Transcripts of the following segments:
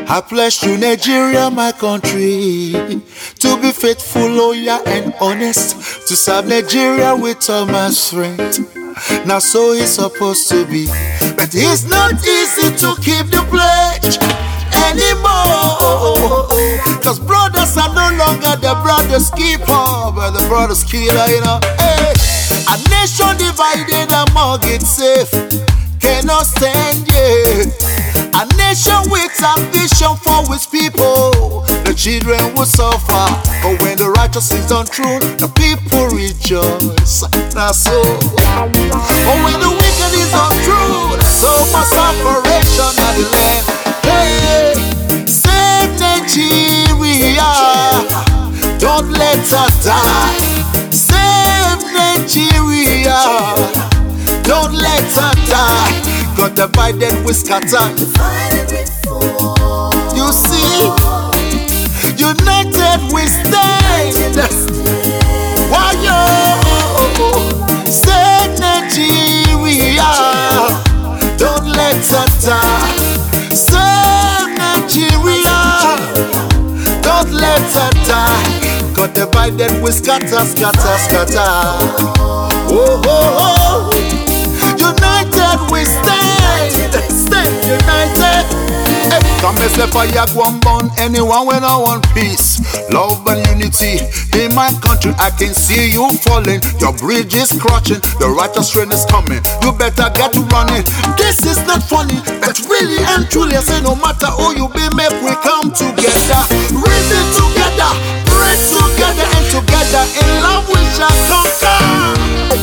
I pledge to Nigeria, my country, to be faithful, loyal, and honest, to serve Nigeria with all my strength. Now so it's supposed to be, but it's not easy to keep the pledge anymore. Cause brothers are no longer the brothers keeper, but the brothers killer, you know. Hey. A nation divided among itself cannot stand, yeah. A nation with ambition for its people, the children will suffer. But when the righteous is on throne, the people rejoice. That's so. But when the wicked is on throne, so much separation of the land. Hey, save Nigeria, don't let us die. Save Nigeria, don't let her die. Got divided, we scatter. You see, united we stand. Why you save Nigeria, don't let her die. Save Nigeria, don't let her die. Got divided, we scatter, scatter, scatter. Oh, oh, oh. United we stand, stand united. Hey, come and slap fire, go and burn anyone when I want peace, love and unity. In my country, I can see you falling. Your bridge is crashing, the righteous train is coming. You better get running. This is not funny, but really and truly, I say no matter who you be, make we come together, reason together, pray together, and together in love we shall conquer.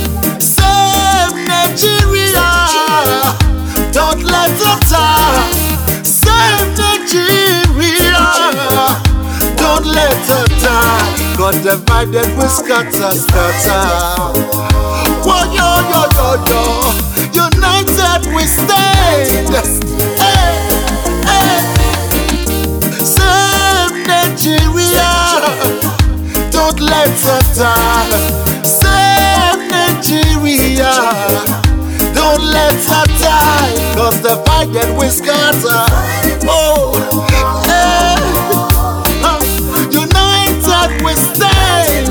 Nigeria, don't let her die. Save Nigeria, don't let her die. Got divided, we scatter, scatter. Whoa, yo, yo, yo, yo. United we stand. Hey, hey. Save Nigeria, don't let her die. Save Nigeria, don't let her die. Cause divided we scatter. Oh, hey. United we stand.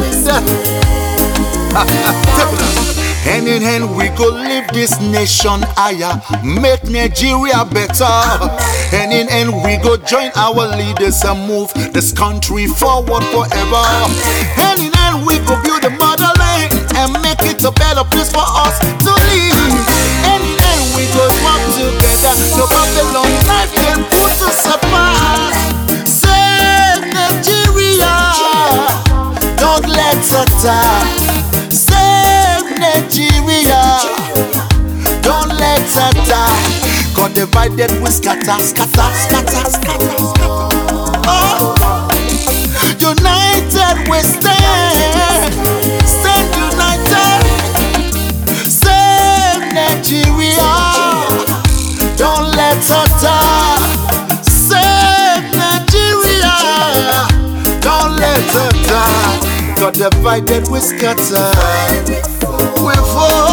Hand in hand we go live this nation higher, make Nigeria better. Hand in hand we go join our leaders and move this country forward forever. Hand in hand we go build the motherland and make it a better place for us to live. Hand in hand we go work together, no Babylon life can put us apart. Save Nigeria, don't let her die. Save Nigeria, don't let her die. Got divided we scatter, scatter, scatter, scatter, scatter. Oh, united we stand, stand united. Save Nigeria, don't let her die. Save Nigeria, don't let her die. Got divided we scatter, we fall.